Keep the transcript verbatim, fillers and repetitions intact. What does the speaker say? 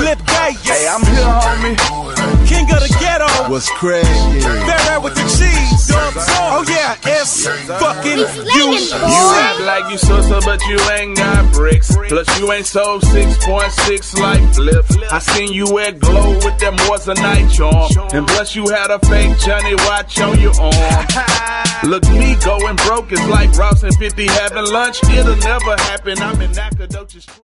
Flip Gay. Hey, I'm here, homie. King of the ghetto. What's cracking? Barrett with the cheese. Oh yeah, it's fucking you. You act like you sister, but you ain't got bricks. Plus you ain't sold six point six like Flip. I seen you wear glow with them Moissanite charm. And plus you had a fake Johnny watch on your arm. Look, me going broke is like Ross and fifty having lunch. It'll never happen. I'm in Nacogdoches.